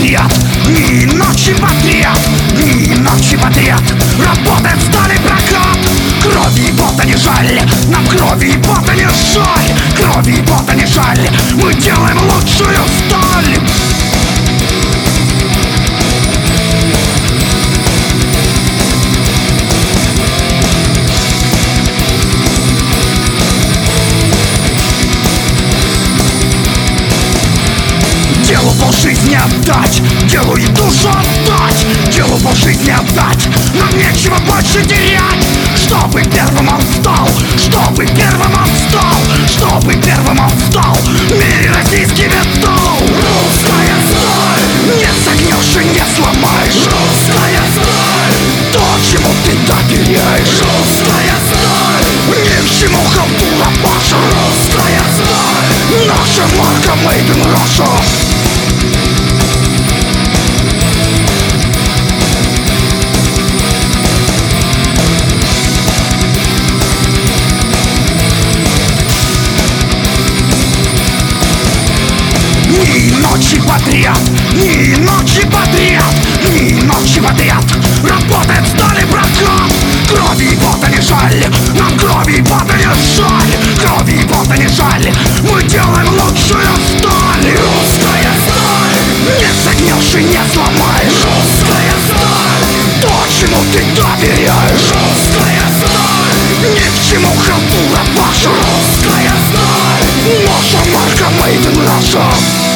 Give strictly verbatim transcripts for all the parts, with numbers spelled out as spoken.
подряд, дни и ночи подряд, дни и ночи подряд. Работает стали прокат. Крови и пота не жаль, нам крови и пота не жаль, крови и пота не жаль. Мы делаем лучшую сталь. Делу полжизни отдать, делу и душу отдать, делу полжизни отдать. Нам нечего больше терять. Чтобы первым он встал, чтобы первым он встал, чтобы первым он встал. В мире российский металл. Русская сталь, не согнешь и не сломаешь. Русская сталь, то, чему ты доверяешь. Русская сталь, ни к чему халтура Паша. Русская сталь, наша марка made in Russia. Дни и ночи подряд, дни и ночи подряд, дни и ночи подряд. Работает стали прокат. Крови и пота не жаль, нам крови и пота не жаль, крови и пота не жаль. Мы делаем лучшую сталь. Русская сталь, не согнешь и не сломаешь. Русская сталь, то, чему ты доверяешь. Русская сталь, ни к чему халтура Паша. Русская сталь, наша марка made in Russia.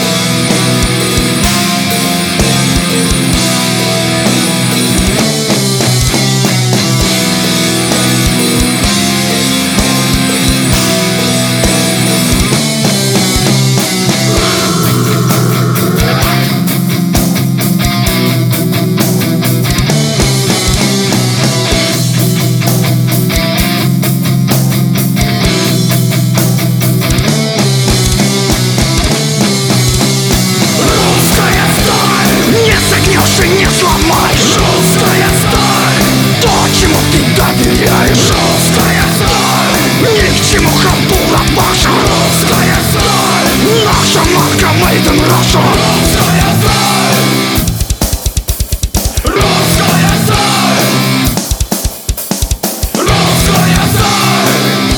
И не сломаешь. Русская сталь, то, чему ты доверяешь. Русская сталь, ни к чему халтура Паша. Русская сталь, наша марка made in Russia. Русская сталь, русская сталь, русская сталь,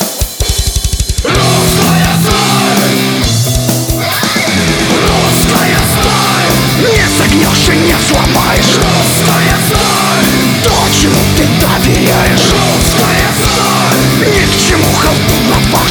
русская сталь, русская сталь, не согнешь и не сломаешь. Русская сталь, то, чему ты доверяешь. Русская сталь, ни к чему халтура Паша.